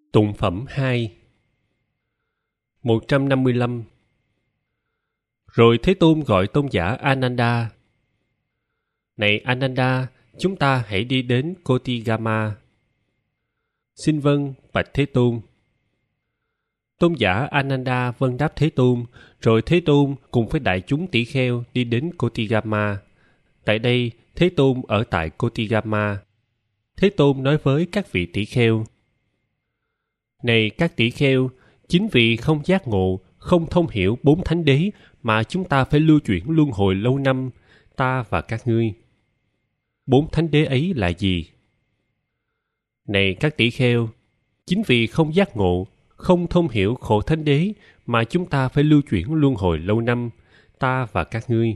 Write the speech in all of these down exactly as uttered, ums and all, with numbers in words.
Tụng phẩm hai. một trăm năm mươi lăm. Rồi Thế Tôn gọi tôn giả Ananda. Này Ananda, chúng ta hãy đi đến Kotigama. Xin vâng, bạch Thế Tôn. Tôn giả Ananda vâng đáp Thế Tôn, rồi Thế Tôn cùng với đại chúng tỷ kheo đi đến Kotigama. Tại đây, Thế Tôn ở tại Kotigama. Thế Tôn nói với các vị tỷ kheo: Này các tỷ kheo, chính vì không giác ngộ, không thông hiểu bốn thánh đế mà chúng ta phải lưu chuyển luân hồi lâu năm, ta và các ngươi. Bốn thánh đế ấy là gì? Này các tỷ kheo, chính vì không giác ngộ, không thông hiểu khổ thánh đế mà chúng ta phải lưu chuyển luân hồi lâu năm, ta và các ngươi.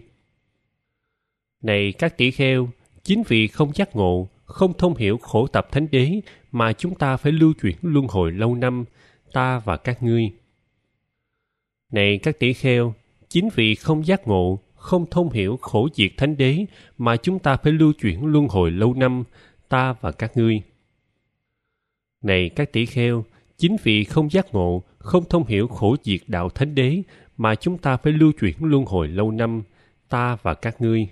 Này các tỷ kheo, chính vì không giác ngộ, không thông hiểu khổ tập thánh đế mà chúng ta phải lưu chuyển luân hồi lâu năm, ta và các ngươi. Này các tỷ kheo, chính vì không giác ngộ, không thông hiểu khổ diệt thánh đế mà chúng ta phải lưu chuyển luân hồi lâu năm, ta và các ngươi. Này các tỷ kheo, chính vì không giác ngộ, không thông hiểu khổ diệt đạo thánh đế mà chúng ta phải lưu chuyển luân hồi lâu năm, ta và các ngươi.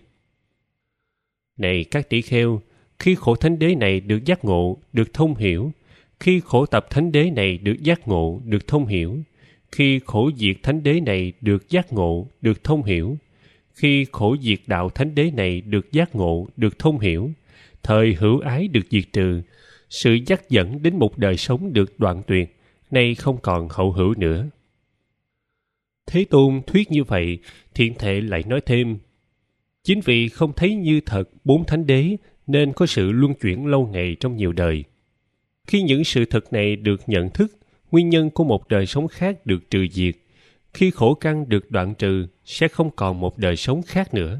Này các tỷ kheo, khi khổ thánh đế này được giác ngộ, được thông hiểu, khi khổ tập thánh đế này được giác ngộ, được thông hiểu, khi khổ diệt thánh đế này được giác ngộ, được thông hiểu, khi khổ diệt đạo thánh đế này được giác ngộ, được thông hiểu, thời hữu ái được diệt trừ, sự dắt dẫn đến một đời sống được đoạn tuyệt, nay không còn hậu hữu nữa. Thế Tôn thuyết như vậy, Thiện Thệ lại nói thêm: Chính vì không thấy như thật bốn thánh đế nên có sự luân chuyển lâu ngày trong nhiều đời. Khi những sự thật này được nhận thức, nguyên nhân của một đời sống khác được trừ diệt. Khi khổ căn được đoạn trừ, sẽ không còn một đời sống khác nữa.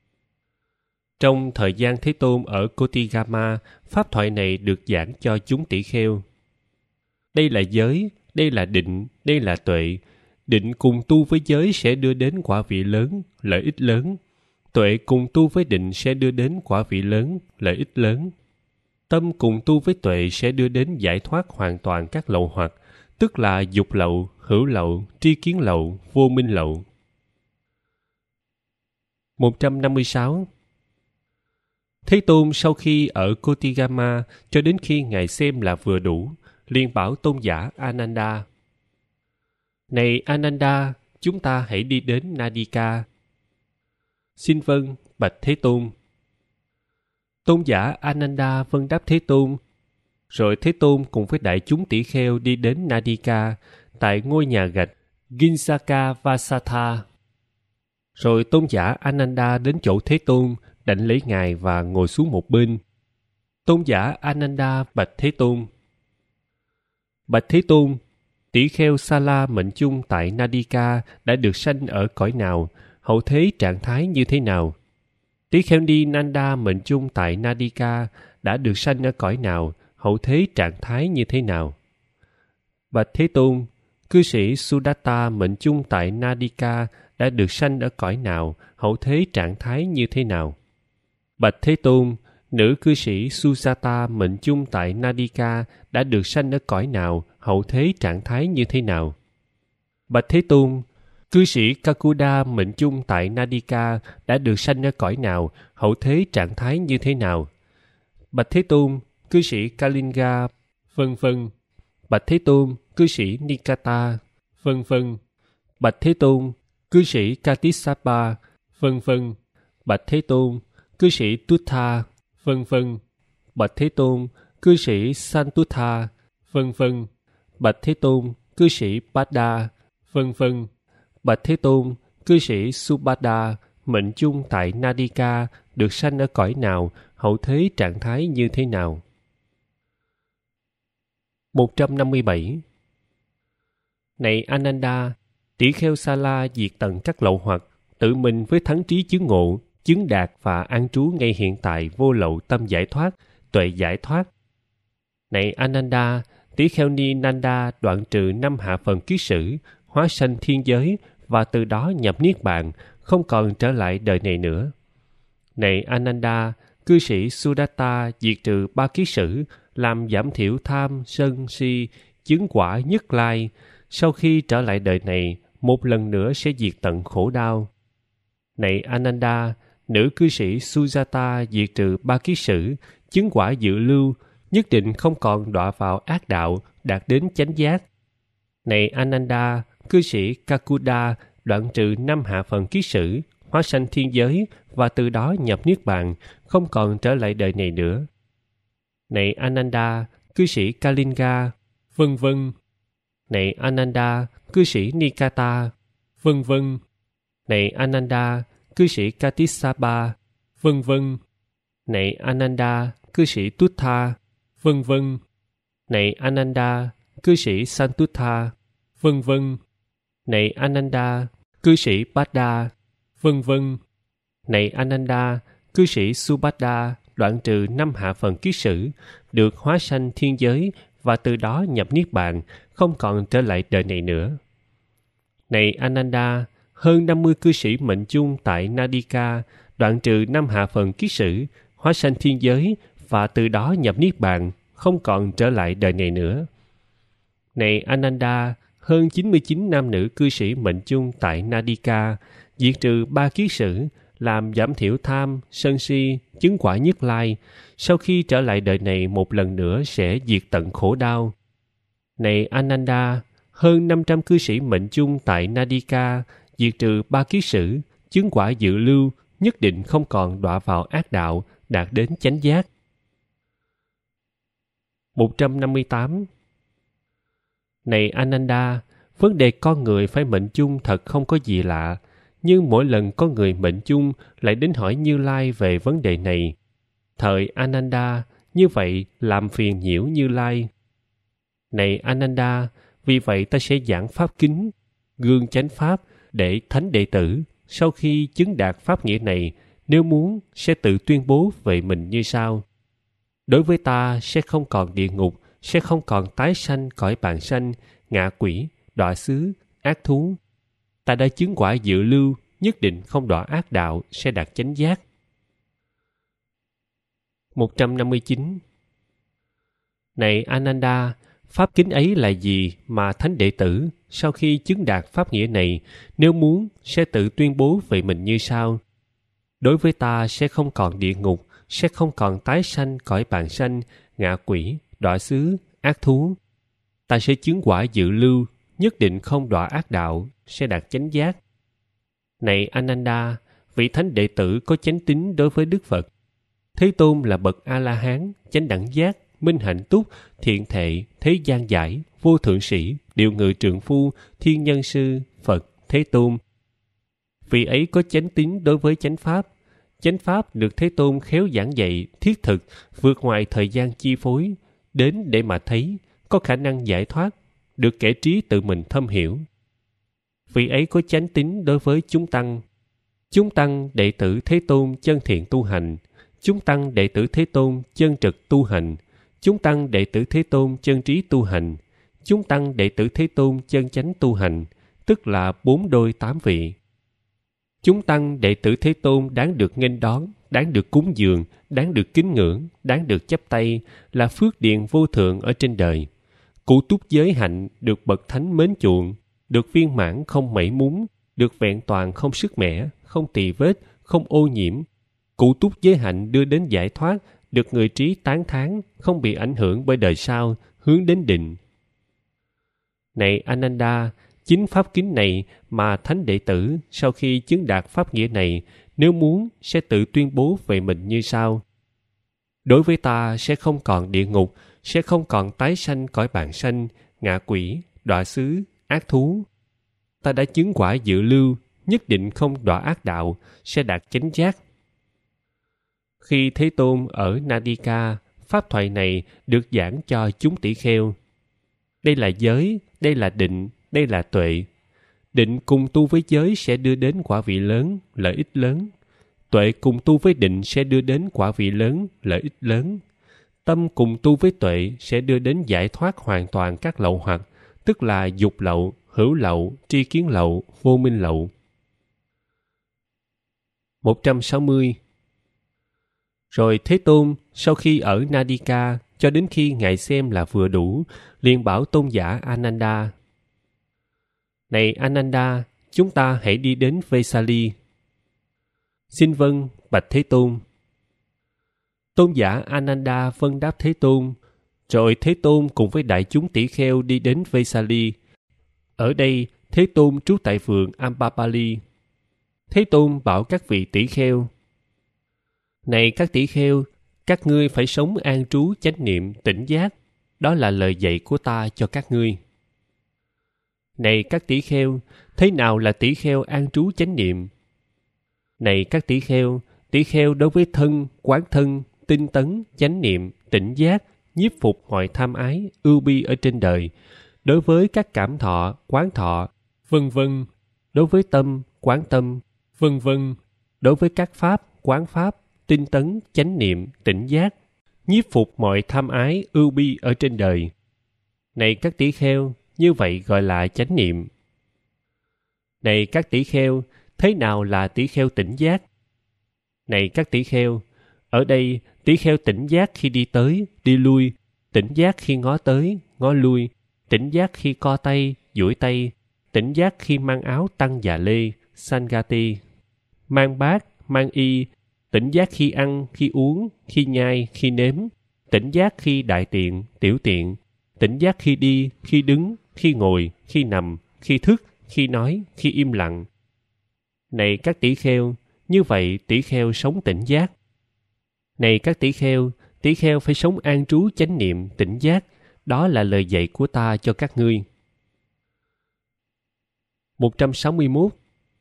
Trong thời gian Thế Tôn ở Kotigama, pháp thoại này được giảng cho chúng tỷ kheo. Đây là giới, đây là định, đây là tuệ. Định cùng tu với giới sẽ đưa đến quả vị lớn, lợi ích lớn. Tuệ cùng tu với định sẽ đưa đến quả vị lớn, lợi ích lớn. Tâm cùng tu với tuệ sẽ đưa đến giải thoát hoàn toàn các lậu hoặc, tức là dục lậu, hữu lậu, tri kiến lậu, vô minh lậu. một trăm năm mươi sáu. Thế Tôn sau khi ở Kotigama cho đến khi Ngài xem là vừa đủ, liền bảo tôn giả Ananda: Này Ananda, chúng ta hãy đi đến Nadika. Xin vâng, bạch Thế Tôn. Tôn giả Ananda vâng đáp Thế Tôn. Rồi Thế Tôn cùng với đại chúng tỷ kheo đi đến Nadika, tại ngôi nhà gạch Ginsaka Vasatha. Rồi tôn giả Ananda đến chỗ Thế Tôn, đảnh lễ Ngài và ngồi xuống một bên. Tôn giả Ananda bạch Thế Tôn: Bạch Thế Tôn, tỷ kheo Sala mệnh chung tại Nadika đã được sanh ở cõi nào, hậu thế trạng thái như thế nào? Tỷ kheo Ni Nanda mệnh chung tại Nadika đã được sanh ở cõi nào, hậu thế trạng thái như thế nào? Bạch Thế Tôn, cư sĩ Sudatta mệnh chung tại Nadika đã được sanh ở cõi nào, hậu thế trạng thái như thế nào? Bạch Thế Tôn, nữ cư sĩ Susata mệnh chung tại Nadika đã được sanh ở cõi nào, hậu thế trạng thái như thế nào? Bạch Thế Tôn, cư sĩ Kakuda mệnh chung tại Nadika đã được sanh ở cõi nào, hậu thế trạng thái như thế nào? Bạch Thế Tôn, cư sĩ Kalinga, vân vân. Bạch Thế Tôn, cư sĩ Nikata, vân vân. Bạch Thế Tôn, cư sĩ Katisapa, vân vân. Bạch Thế Tôn, cư sĩ Tutta, vân vân. Bạch Thế Tôn, cư sĩ Santutta, vân vân. Bạch Thế Tôn, cư sĩ Pada, vân vân. Bạch Thế Tôn, cư sĩ Subhada mệnh chung tại Nadika được sanh ở cõi nào, hậu thế trạng thái như thế nào? một trăm năm mươi bảy. Này Ananda, tỷ kheo Sala diệt tận các lậu hoặc, tự mình với thắng trí chứng ngộ, chứng đạt và an trú ngay hiện tại vô lậu tâm giải thoát, tuệ giải thoát. Này Ananda, tỷ kheo Ni Nanda đoạn trừ năm hạ phần kiết sử, hóa sanh thiên giới và từ đó nhập niết bàn, không còn trở lại đời này nữa. Này Ananda, cư sĩ Sudatta diệt trừ ba kiết sử, làm giảm thiểu tham, sân, si, chứng quả nhất lai, sau khi trở lại đời này, một lần nữa sẽ diệt tận khổ đau. Này Ananda, nữ cư sĩ Sujata diệt trừ ba kiết sử, chứng quả dự lưu, nhất định không còn đọa vào ác đạo, đạt đến chánh giác. Này Ananda, cư sĩ Kakuda đoạn trừ năm hạ phần kiết sử, hóa sanh thiên giới và từ đó nhập niết bàn, không còn trở lại đời này nữa. Này Ananda, cư sĩ Kalinga, vân vân. Này Ananda, cư sĩ Nikata, vân vân. Này Ananda, cư sĩ Katisapa, vân vân. Này Ananda, cư sĩ Tuttha, vân vân. Này Ananda, cư sĩ Santutha, vân vân. Này Ananda, cư sĩ Bada, vân vân. Này Ananda, cư sĩ Subhadda đoạn trừ năm hạ phần kiết sử, được hóa sanh thiên giới và từ đó nhập niết bàn, không còn trở lại đời này nữa. Này Ananda, hơn năm mươi cư sĩ mệnh chung tại Nadika đoạn trừ năm hạ phần kiết sử, hóa sanh thiên giới và từ đó nhập niết bàn, không còn trở lại đời này nữa. Này Ananda, hơn chín mươi chín nam nữ cư sĩ mệnh chung tại Nadika diệt trừ ba kiết sử, làm giảm thiểu tham, sân si, chứng quả nhất lai, sau khi trở lại đời này một lần nữa sẽ diệt tận khổ đau. Này Ananda, hơn năm trăm cư sĩ mệnh chung tại Nadika diệt trừ ba kiết sử, chứng quả dự lưu, nhất định không còn đọa vào ác đạo, đạt đến chánh giác. một trăm năm mươi tám. Này Ananda, vấn đề con người phải mệnh chung thật không có gì lạ, nhưng mỗi lần có người mệnh chung lại đến hỏi Như Lai về vấn đề này. Thời Ananda, như vậy làm phiền nhiễu Như Lai. Này Ananda, vì vậy ta sẽ giảng pháp kính, gương chánh pháp để thánh đệ tử, sau khi chứng đạt pháp nghĩa này, nếu muốn sẽ tự tuyên bố về mình như sau. Đối với ta sẽ không còn địa ngục, sẽ không còn tái sanh cõi bàn sanh, ngạ quỷ, đọa xứ, ác thú. Ta đã chứng quả dự lưu, nhất định không đọa ác đạo, sẽ đạt chánh giác. một trăm năm mươi chín. Này Ananda, pháp kính ấy là gì mà thánh đệ tử, sau khi chứng đạt pháp nghĩa này, nếu muốn sẽ tự tuyên bố về mình như sau. Đối với ta sẽ không còn địa ngục, sẽ không còn tái sanh cõi bàn sanh, ngạ quỷ, đọa xứ, ác thú. Ta sẽ chứng quả dự lưu, nhất định không đọa ác đạo, sẽ đạt chánh giác. Này Ananda, vị thánh đệ tử có chánh tín đối với Đức Phật. Thế Tôn là bậc A-la-hán, chánh đẳng giác, minh hạnh túc, thiện thệ, thế gian giải, vô thượng sĩ, điều ngự trượng phu, thiên nhân sư, Phật, Thế Tôn. Vị ấy có chánh tín đối với chánh pháp. Chánh pháp được Thế Tôn khéo giảng dạy, thiết thực, vượt ngoài thời gian chi phối, đến để mà thấy, có khả năng giải thoát, được kẻ trí tự mình thâm hiểu. Vị ấy có chánh tín đối với chúng tăng. Chúng tăng đệ tử Thế Tôn chân thiện tu hành, chúng tăng đệ tử Thế Tôn chân trực tu hành, chúng tăng đệ tử Thế Tôn chân trí tu hành, chúng tăng đệ tử Thế Tôn chân chánh tu hành, tức là bốn đôi tám vị. Chúng tăng đệ tử Thế Tôn đáng được nghênh đón, đáng được cúng dường, đáng được kính ngưỡng, đáng được chắp tay, là phước điền vô thượng ở trên đời. Cụ túc giới hạnh được bậc thánh mến chuộng, được viên mãn không mảy mún, được vẹn toàn không sức mẻ, không tỳ vết, không ô nhiễm. Cụ túc giới hạnh đưa đến giải thoát, được người trí tán thán, không bị ảnh hưởng bởi đời sau, hướng đến định. Này Ananda, chính pháp kính này mà thánh đệ tử sau khi chứng đạt pháp nghĩa này, nếu muốn sẽ tự tuyên bố về mình như sau. Đối với ta sẽ không còn địa ngục, sẽ không còn tái sanh cõi bàn sanh, ngạ quỷ, đọa xứ, ác thú. Ta đã chứng quả dự lưu, nhất định không đọa ác đạo, sẽ đạt chánh giác. Khi Thế Tôn ở Nadika, pháp thoại này được giảng cho chúng tỷ kheo. Đây là giới, đây là định, đây là tuệ. Định cùng tu với giới sẽ đưa đến quả vị lớn, lợi ích lớn. Tuệ cùng tu với định sẽ đưa đến quả vị lớn, lợi ích lớn. Tâm cùng tu với tuệ sẽ đưa đến giải thoát hoàn toàn các lậu hoặc, tức là dục lậu, hữu lậu, tri kiến lậu, vô minh lậu. một trăm sáu mươi. Rồi Thế Tôn sau khi ở Nadika cho đến khi Ngài xem là vừa đủ, liền bảo tôn giả Ananda: Này Ananda, chúng ta hãy đi đến Vesali. Xin vâng, bạch Thế Tôn. Tôn giả Ananda vâng đáp Thế Tôn. Rồi Thế Tôn cùng với đại chúng tỷ kheo đi đến Vesali. Ở đây, Thế Tôn trú tại vườn Ambapali. Thế Tôn bảo các vị tỷ kheo: Này các tỷ kheo, các ngươi phải sống an trú chánh niệm tỉnh giác. Đó là lời dạy của ta cho các ngươi. Này các tỷ kheo, thế nào là tỷ kheo an trú chánh niệm? Này các tỷ kheo, tỷ kheo đối với thân, quán thân, tinh tấn, chánh niệm, tỉnh giác, nhiếp phục mọi tham ái, ưu bi ở trên đời, đối với các cảm thọ, quán thọ, vân vân, đối với tâm, quán tâm, vân vân, đối với các pháp, quán pháp, tinh tấn, chánh niệm, tỉnh giác, nhiếp phục mọi tham ái, ưu bi ở trên đời. Này các tỷ kheo, như vậy gọi là chánh niệm. Này các tỷ kheo, thế nào là tỷ kheo tỉnh giác? Này các tỷ kheo, ở đây tỷ kheo tỉnh giác khi đi tới, đi lui, tỉnh giác khi ngó tới, ngó lui, tỉnh giác khi co tay, duỗi tay, tỉnh giác khi mang áo tăng và lê, sangati, mang bát, mang y, tỉnh giác khi ăn, khi uống, khi nhai, khi nếm, tỉnh giác khi đại tiện, tiểu tiện, tỉnh giác khi đi, khi đứng, khi ngồi, khi nằm, khi thức, khi nói, khi im lặng. Này các tỷ kheo, như vậy tỷ kheo sống tỉnh giác. Này các tỷ kheo, tỷ kheo phải sống an trú chánh niệm tỉnh giác. Đó là lời dạy của ta cho các ngươi. một trăm sáu mươi mốt.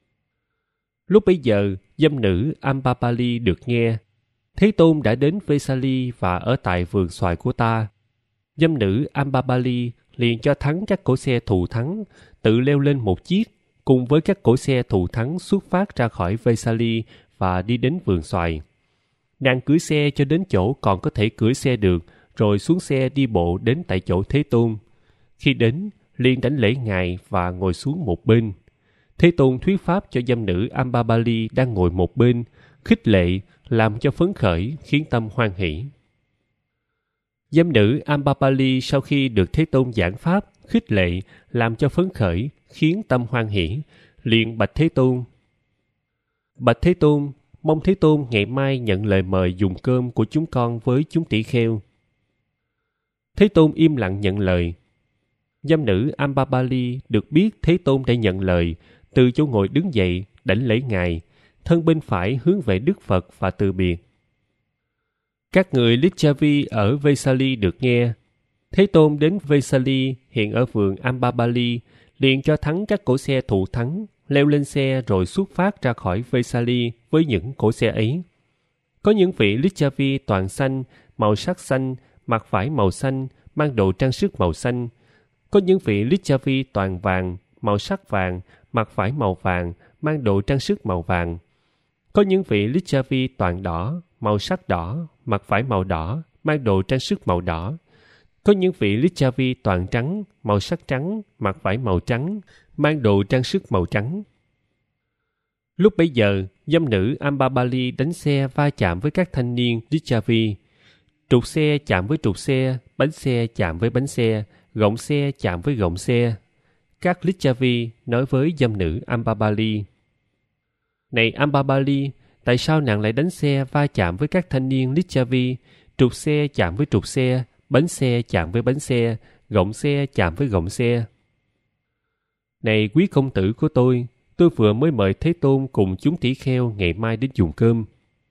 Lúc bấy giờ, dâm nữ Ambapali được nghe. Thế Tôn đã đến Vesali và ở tại vườn xoài của ta. Dâm nữ Ambapali liền cho thắng các cỗ xe thù thắng, tự leo lên một chiếc, cùng với các cỗ xe thù thắng xuất phát ra khỏi Vesali và đi đến vườn xoài. Nàng cưỡi xe cho đến chỗ còn có thể cưỡi xe được, rồi xuống xe đi bộ đến tại chỗ Thế Tôn. Khi đến, liền đảnh lễ Ngài và ngồi xuống một bên. Thế Tôn thuyết pháp cho dâm nữ Ambapali đang ngồi một bên, khích lệ, làm cho phấn khởi, khiến tâm hoan hỷ. Dâm nữ Ambapali sau khi được Thế Tôn giảng pháp, khích lệ, làm cho phấn khởi, khiến tâm hoan hỷ, liền bạch Thế Tôn: Bạch Thế Tôn, mong Thế Tôn ngày mai nhận lời mời dùng cơm của chúng con với chúng tỷ kheo. Thế Tôn im lặng nhận lời. Dâm nữ Ambapali được biết Thế Tôn đã nhận lời, từ chỗ ngồi đứng dậy, đảnh lễ Ngài, thân bên phải hướng về Đức Phật và từ biệt. Các người Licchavi ở Vesali được nghe. Thế Tôn đến Vesali hiện ở vườn Ambapali, liền cho thắng các cỗ xe thù thắng, leo lên xe rồi xuất phát ra khỏi Vesali với những cỗ xe ấy. Có những vị Licchavi toàn xanh, màu sắc xanh, mặc vải màu xanh, mang đồ trang sức màu xanh. Có những vị Licchavi toàn vàng, màu sắc vàng, mặc vải màu vàng, mang đồ trang sức màu vàng. Có những vị Licchavi toàn đỏ, màu sắc đỏ, mặc vải màu đỏ, mang đồ trang sức màu đỏ. Có những vị Licchavi toàn trắng, màu sắc trắng, mặc vải màu trắng, mang đồ trang sức màu trắng. Lúc bấy giờ, dâm nữ Ambapali đánh xe va chạm với các thanh niên Licchavi. Trục xe chạm với trục xe, bánh xe chạm với bánh xe, gọng xe chạm với gọng xe. Các Licchavi nói với dâm nữ Ambapali: Này Ambapali, tại sao nàng lại đánh xe va chạm với các thanh niên Licchavi, trục xe chạm với trục xe, bánh xe chạm với bánh xe, gọng xe chạm với gọng xe? Này quý công tử của tôi, tôi vừa mới mời Thế Tôn cùng chúng tỷ kheo ngày mai đến dùng cơm.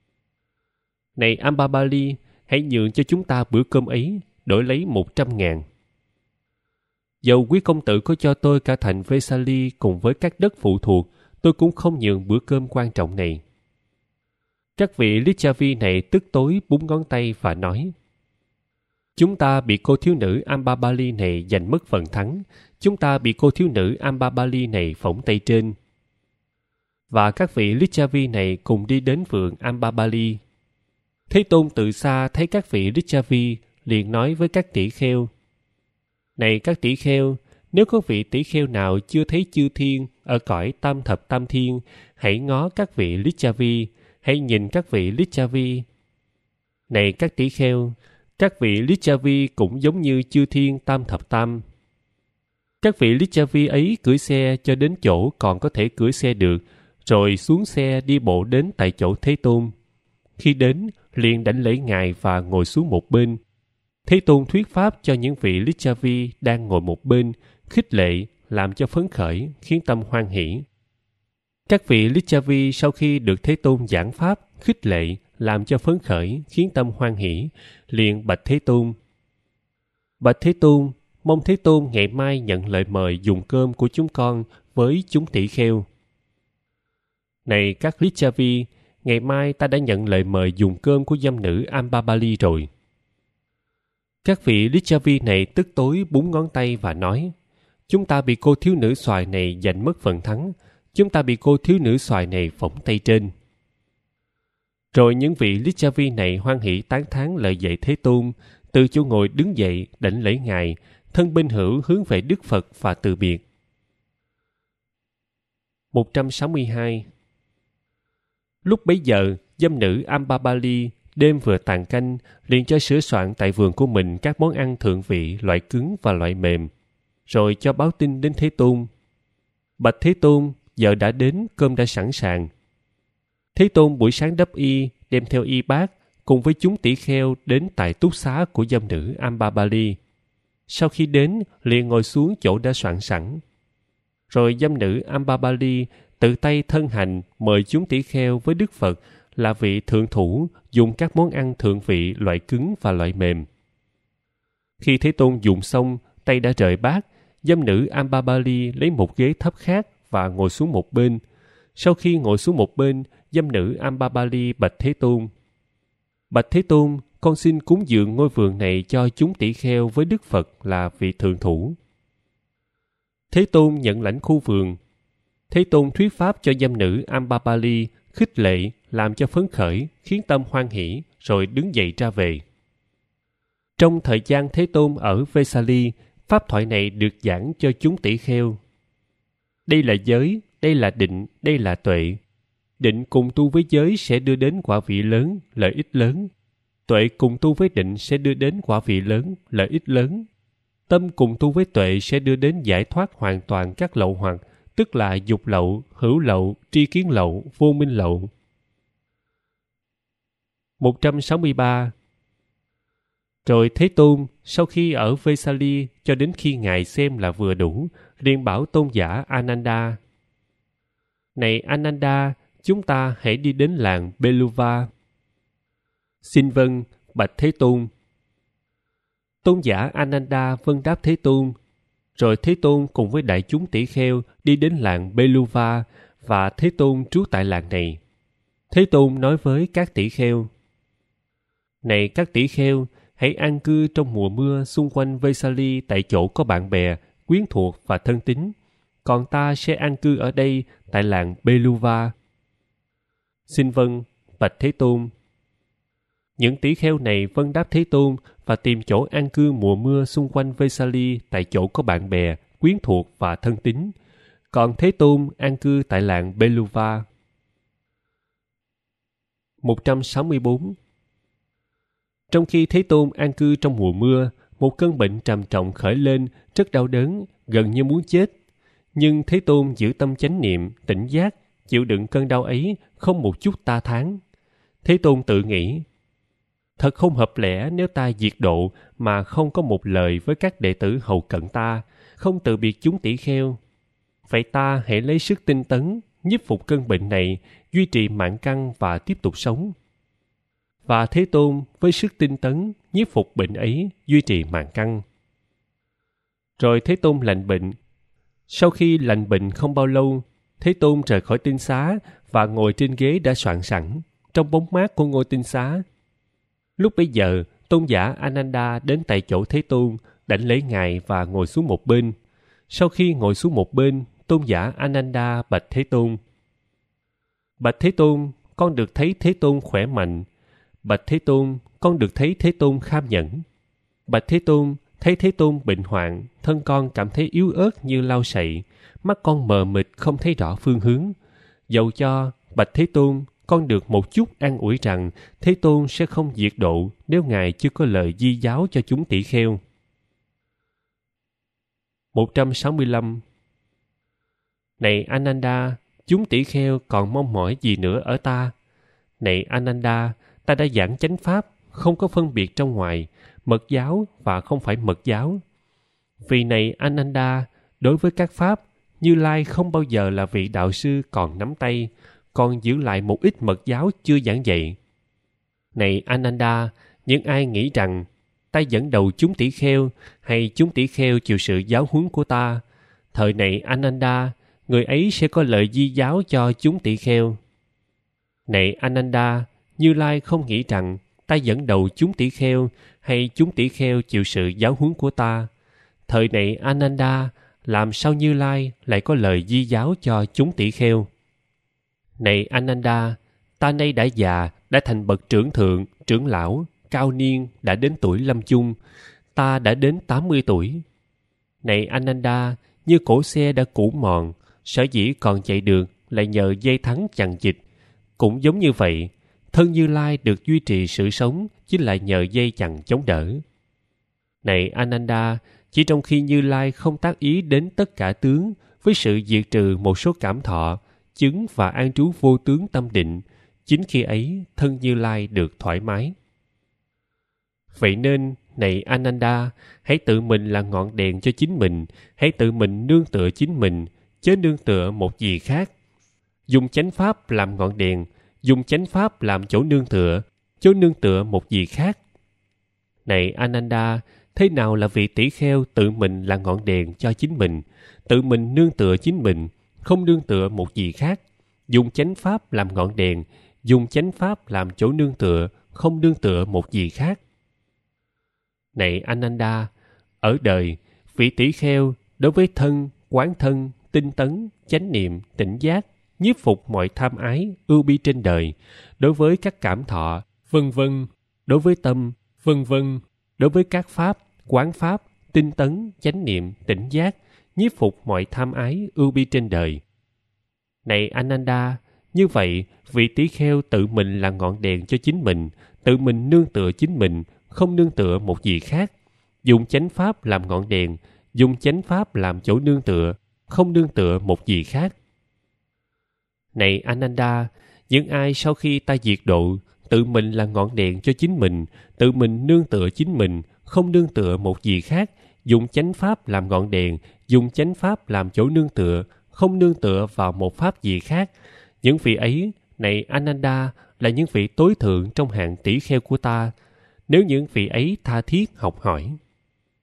Này Ambapali, hãy nhường cho chúng ta bữa cơm ấy, đổi lấy một trăm ngàn. Dầu quý công tử có cho tôi cả thành Vesali cùng với các đất phụ thuộc, tôi cũng không nhường bữa cơm quan trọng này. Các vị Licchavi này tức tối búng ngón tay và nói: Chúng ta bị cô thiếu nữ Ambapali này giành mất phần thắng. Chúng ta bị cô thiếu nữ Ambapali này phỏng tay trên. Và các vị Licchavi này cùng đi đến vườn Ambapali. Thế Tôn từ xa thấy các vị Licchavi, liền nói với các tỷ kheo: Này các tỷ kheo, nếu có vị tỷ kheo nào chưa thấy chư thiên ở cõi tam thập tam thiên, hãy ngó các vị Licchavi, hãy nhìn các vị Licchavi. Này các tỷ kheo, các vị Licchavi cũng giống như chư thiên tam thập tam. Các vị Licchavi ấy cưỡi xe cho đến chỗ còn có thể cưỡi xe được, rồi xuống xe đi bộ đến tại chỗ Thế Tôn. Khi đến, liền đảnh lễ Ngài và ngồi xuống một bên. Thế Tôn thuyết pháp cho những vị Licchavi đang ngồi một bên, khích lệ, làm cho phấn khởi, khiến tâm hoan hỷ. Các vị Licchavi sau khi được Thế Tôn giảng pháp, khích lệ, làm cho phấn khởi, khiến tâm hoan hỷ, liền bạch Thế Tôn. Bạch Thế Tôn, mong Thế Tôn ngày mai nhận lời mời dùng cơm của chúng con với chúng tỷ kheo. Này các Licchavi, ngày mai ta đã nhận lời mời dùng cơm của dâm nữ Ambabali rồi. Các vị Licchavi này tức tối búng ngón tay và nói, chúng ta bị cô thiếu nữ xoài này giành mất phần thắng, chúng ta bị cô thiếu nữ xoài này phỏng tay trên. Rồi những vị Licchavi này hoan hỷ tán thán lời dạy Thế Tôn, từ chỗ ngồi đứng dậy đảnh lễ Ngài, thân bên hữu hướng về Đức Phật và từ biệt. một trăm sáu mươi hai. Lúc bấy giờ, dâm nữ Ambabali đêm vừa tàn canh, liền cho sửa soạn tại vườn của mình các món ăn thượng vị, loại cứng và loại mềm, rồi cho báo tin đến Thế Tôn. Bạch Thế Tôn, giờ đã đến, cơm đã sẵn sàng. Thế Tôn buổi sáng đắp y, đem theo y bát, cùng với chúng tỷ kheo đến tại túc xá của dâm nữ Ambabali. Sau khi đến, liền ngồi xuống chỗ đã soạn sẵn. Rồi dâm nữ Ambabali tự tay thân hành mời chúng tỷ kheo với Đức Phật là vị thượng thủ dùng các món ăn thượng vị loại cứng và loại mềm. Khi Thế Tôn dùng xong, tay đã rời bát, dâm nữ Ambabali lấy một ghế thấp khác và ngồi xuống một bên. Sau khi ngồi xuống một bên, dâm nữ Ambabali bạch Thế Tôn. Bạch Thế Tôn, con xin cúng dường ngôi vườn này cho chúng tỷ kheo với Đức Phật là vị thượng thủ. Thế Tôn nhận lãnh khu vườn. Thế Tôn thuyết pháp cho dâm nữ Ambabali, khích lệ, làm cho phấn khởi, khiến tâm hoan hỷ, rồi đứng dậy ra về. Trong thời gian Thế Tôn ở Vesali, pháp thoại này được giảng cho chúng tỷ kheo. Đây là giới, đây là định, đây là tuệ. Định cùng tu với giới sẽ đưa đến quả vị lớn, lợi ích lớn. Tuệ cùng tu với định sẽ đưa đến quả vị lớn, lợi ích lớn. Tâm cùng tu với tuệ sẽ đưa đến giải thoát hoàn toàn các lậu hoặc, tức là dục lậu, hữu lậu, tri kiến lậu, vô minh lậu. một trăm sáu mươi ba. Rồi Thế Tôn, sau khi ở Vesali cho đến khi Ngài xem là vừa đủ, liền bảo tôn giả Ananda. Này Ananda, chúng ta hãy đi đến làng Beluva. Xin vâng, bạch Thế Tôn. Tôn giả Ananda vâng đáp Thế Tôn. Rồi Thế Tôn cùng với đại chúng tỷ kheo đi đến làng Beluva và Thế Tôn trú tại làng này. Thế Tôn nói với các tỷ kheo. Này các tỷ kheo, hãy an cư trong mùa mưa xung quanh Vesali tại chỗ có bạn bè, quyến thuộc và thân tín. Còn ta sẽ an cư ở đây tại làng Beluva. Xin vâng, bạch Thế Tôn. Những tỷ kheo này vâng đáp Thế Tôn và tìm chỗ an cư mùa mưa xung quanh Vesali tại chỗ có bạn bè, quyến thuộc và thân tín. Còn Thế Tôn an cư tại làng Beluva. một trăm sáu mươi bốn. Trong khi Thế Tôn an cư trong mùa mưa, một cơn bệnh trầm trọng khởi lên, rất đau đớn, gần như muốn chết. Nhưng Thế Tôn giữ tâm chánh niệm, tỉnh giác, chịu đựng cơn đau ấy, không một chút ta thán. Thế Tôn tự nghĩ, thật không hợp lẽ nếu ta diệt độ mà không có một lời với các đệ tử hầu cận ta, không từ biệt chúng tỷ kheo. Vậy ta hãy lấy sức tinh tấn, nhiếp phục cơn bệnh này, duy trì mạng căn và tiếp tục sống. Và Thế Tôn với sức tinh tấn, nhiếp phục bệnh ấy, duy trì mạng căn. Rồi Thế Tôn lành bệnh. Sau khi lành bệnh không bao lâu, Thế Tôn rời khỏi tinh xá và ngồi trên ghế đã soạn sẵn, trong bóng mát của ngôi tinh xá. Lúc bấy giờ, tôn giả Ananda đến tại chỗ Thế Tôn, đảnh lễ Ngài và ngồi xuống một bên. Sau khi ngồi xuống một bên, tôn giả Ananda bạch Thế Tôn. Bạch Thế Tôn, con được thấy Thế Tôn khỏe mạnh. Bạch Thế Tôn, con được thấy Thế Tôn kham nhẫn. Bạch Thế Tôn, thấy Thế Tôn bệnh hoạn, thân con cảm thấy yếu ớt như lau sậy, mắt con mờ mịt không thấy rõ phương hướng. Dầu cho, bạch Thế Tôn, con được một chút an ủi rằng Thế Tôn sẽ không diệt độ nếu Ngài chưa có lời di giáo cho chúng tỷ kheo. một trăm sáu mươi lăm. Này Ananda, chúng tỷ kheo còn mong mỏi gì nữa ở ta? Này Ananda, ta đã giảng chánh pháp, không có phân biệt trong ngoài, mật giáo và không phải mật giáo. Vì này Ananda, đối với các pháp, Như Lai không bao giờ là vị đạo sư còn nắm tay, còn giữ lại một ít mật giáo chưa giảng dạy. Này Ananda, những ai nghĩ rằng ta dẫn đầu chúng tỷ kheo hay chúng tỷ kheo chịu sự giáo huấn của ta, thời này Ananda, người ấy sẽ có lời di giáo cho chúng tỷ kheo. Này Ananda, Như Lai không nghĩ rằng ta dẫn đầu chúng tỷ kheo hay chúng tỷ kheo chịu sự giáo huấn của ta. Thời này Ananda, làm sao Như Lai lại có lời di giáo cho chúng tỷ kheo? Này Ananda, ta nay đã già, đã thành bậc trưởng thượng, trưởng lão, cao niên, đã đến tuổi lâm chung. Ta đã đến tám mươi tuổi. Này Ananda, như cổ xe đã cũ mòn, sở dĩ còn chạy được là nhờ dây thắng chằng chịt. Cũng giống như vậy, thân Như Lai được duy trì sự sống chính là nhờ dây chằng chống đỡ. Này Ananda, chỉ trong khi Như Lai không tác ý đến tất cả tướng với sự diệt trừ một số cảm thọ, chứng và an trú vô tướng tâm định, chính khi ấy thân Như Lai được thoải mái. Vậy nên, này Ananda, hãy tự mình là ngọn đèn cho chính mình, hãy tự mình nương tựa chính mình, chớ nương tựa một gì khác. Dùng chánh pháp làm ngọn đèn, dùng chánh pháp làm chỗ nương tựa, chớ nương tựa một gì khác. Này Ananda, thế nào là vị tỷ kheo tự mình là ngọn đèn cho chính mình, tự mình nương tựa chính mình, không nương tựa một gì khác, dùng chánh pháp làm ngọn đèn, dùng chánh pháp làm chỗ nương tựa, không nương tựa một gì khác. Này Ananda, ở đời, vị tỷ kheo đối với thân, quán thân, tinh tấn, chánh niệm, tỉnh giác, nhiếp phục mọi tham ái, ưu bi trên đời, đối với các cảm thọ, vân vân, đối với tâm, vân vân, đối với các pháp, quán pháp, tinh tấn, chánh niệm, tỉnh giác, nhiếp phục mọi tham ái, ưu bi trên đời. Này Ananda, như vậy, vị tỷ kheo tự mình là ngọn đèn cho chính mình, tự mình nương tựa chính mình, không nương tựa một gì khác, dùng chánh pháp làm ngọn đèn, dùng chánh pháp làm chỗ nương tựa, không nương tựa một gì khác. Này Ananda, những ai sau khi ta diệt độ, tự mình là ngọn đèn cho chính mình, tự mình nương tựa chính mình, không nương tựa một gì khác, dùng chánh pháp làm ngọn đèn, dùng chánh pháp làm chỗ nương tựa, không nương tựa vào một pháp gì khác, những vị ấy, này Ananda, là những vị tối thượng trong hạng tỷ kheo của ta, nếu những vị ấy tha thiết học hỏi.